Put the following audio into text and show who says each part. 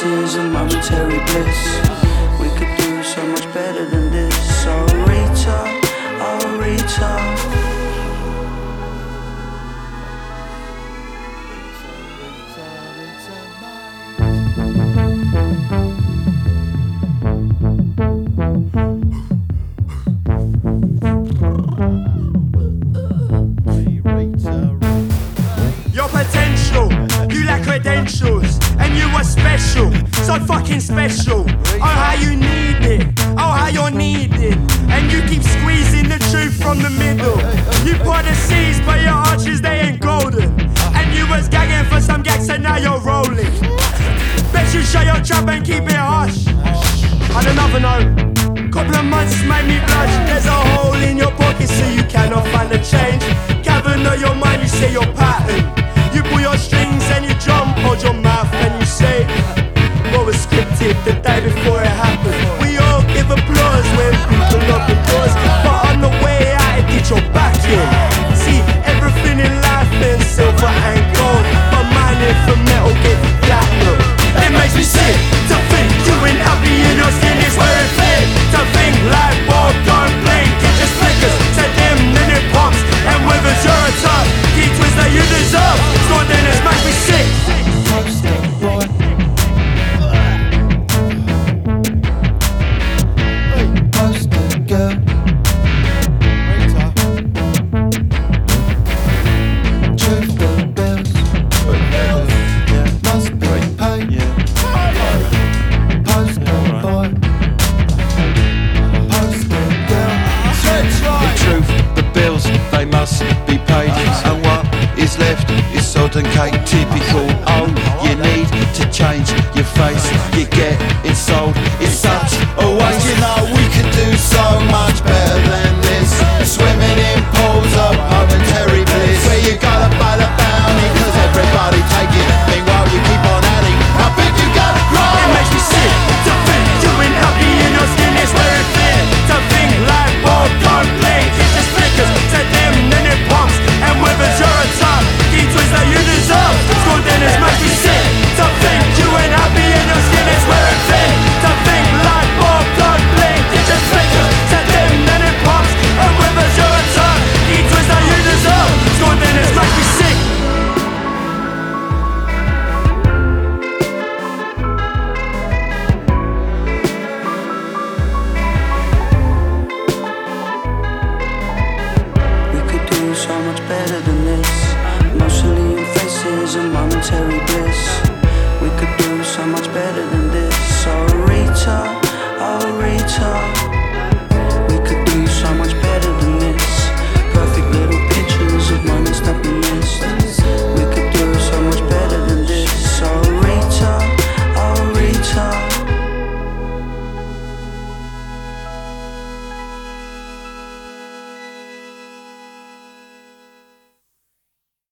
Speaker 1: faces and momentary bliss. We could do so much better than this. Oh Rita, oh Rita.
Speaker 2: Your potential, you lack credentials, and you were special, so fucking special. Oh how you need it, oh how you're needed, and you keep squeezing the truth from the middle. You pour the seeds, but your arches they ain't golden, and you was gagging for some gags and now you're rolling. Bet you shut your trap and keep it hush. On another note, couple of months made me blush. There's a hole in your pocket so you cannot find the change. Cavern of your mind, you say your pattern. You pull your strings and you jump, hold your mouth and you say what was scripted the day before it happened. We all give applause when people open doors, but on the way out it gets your back in. See, everything in life is silver and gold, but mine is for metal get platinum. It makes me sick to think you ain't happy in your skin, it's where it fit. To think like ball don't blink, it just flickers. Set them then it pops and withers. You're a top key twister you deserve. So then it makes me sick.
Speaker 1: Poster boy, poster girl, truth the bills must be paid. Poster boy, poster girl.
Speaker 3: In truth, the bills, they must be paid. And what is left is sod and cake. Typical, oh, you need to change your face. You get it sold, it's such a waste. You know we could do so much better than this. Swimming in pools of momentary bliss, where you gotta pay the bounty, cause everybody taking it. Meanwhile you keep on adding, how big you gotta grow.
Speaker 2: It makes me sick to think you ain't happy in your skin, it's where it fit. To think like ball don't blink, it just flickers. Set them then it pumps and withers. You're a top key twister you deserve. School dinners make me sick to think you ain't happy in your skin, it's where it fit. To think like ball don't blink, it just flickers. Set them then it pumps and withers. You're a top key twister you deserve. School dinners make me sick.
Speaker 1: We could do so much better than this. Mostly in faces and momentary bliss. We could do so much better than this. Oh Rita, oh Rita.